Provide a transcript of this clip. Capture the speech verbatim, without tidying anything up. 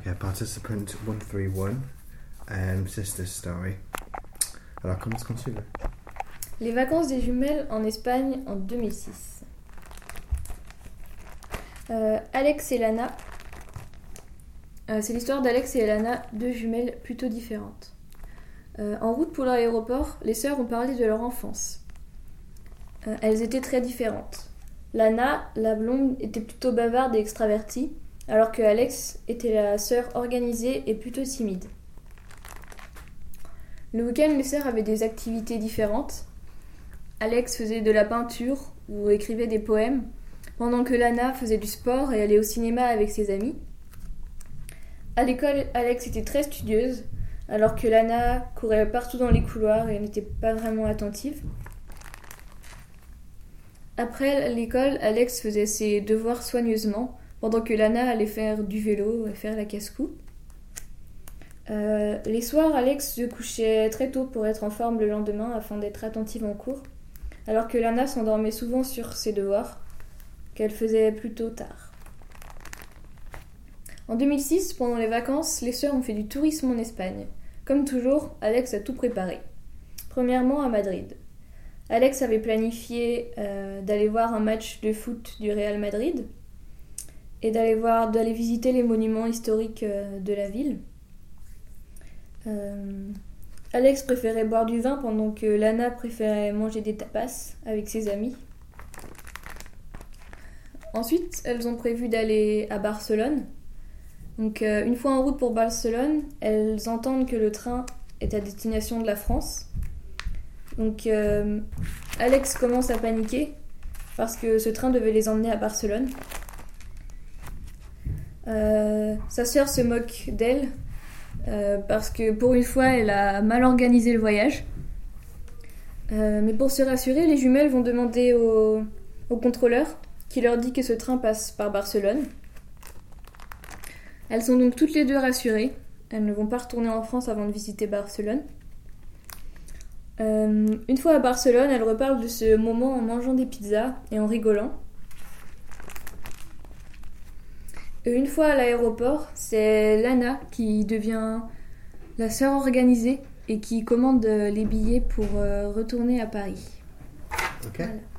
Yeah, participant one three one, um, sister's story. Alors, comment est-ce qu'on suit? Les vacances des jumelles en Espagne en deux mille six. Euh, Alex et Lana. Euh, c'est l'histoire d'Alex et Lana, deux jumelles plutôt différentes. Euh, en route pour l'aéroport, les sœurs ont parlé de leur enfance. Euh, elles étaient très différentes. Lana, la blonde, était plutôt bavarde et extravertie, alors que Alex était la sœur organisée et plutôt timide. Le week-end, les sœurs avaient des activités différentes. Alex faisait de la peinture ou écrivait des poèmes, pendant que Lana faisait du sport et allait au cinéma avec ses amis. À l'école, Alex était très studieuse, alors que Lana courait partout dans les couloirs et n'était pas vraiment attentive. Après l'école, Alex faisait ses devoirs soigneusement, pendant que Lana allait faire du vélo et faire la casse-cou. Euh, les soirs, Alex se couchait très tôt pour être en forme le lendemain afin d'être attentive en cours, alors que Lana s'endormait souvent sur ses devoirs, qu'elle faisait plutôt tard. En deux mille six, pendant les vacances, les sœurs ont fait du tourisme en Espagne. Comme toujours, Alex a tout préparé. Premièrement, à Madrid. Alex avait planifié euh, d'aller voir un match de foot du Real Madrid et d'aller voir, d'aller visiter les monuments historiques euh, de la ville. Euh, Alex préférait boire du vin pendant que Lana préférait manger des tapas avec ses amis. Ensuite, elles ont prévu d'aller à Barcelone. Donc, euh, une fois en route pour Barcelone, elles entendent que le train est à destination de la France. Donc, euh, Alex commence à paniquer parce que ce train devait les emmener à Barcelone. Euh, sa sœur se moque d'elle euh, parce que pour une fois, elle a mal organisé le voyage. Euh, mais pour se rassurer, les jumelles vont demander au, au contrôleur qui leur dit que ce train passe par Barcelone. Elles sont donc toutes les deux rassurées. Elles ne vont pas retourner en France avant de visiter Barcelone. Euh, une fois à Barcelone, elles reparlent de ce moment en mangeant des pizzas et en rigolant. Et une fois à l'aéroport, c'est Lana qui devient la sœur organisée et qui commande les billets pour retourner à Paris. Ok. Voilà.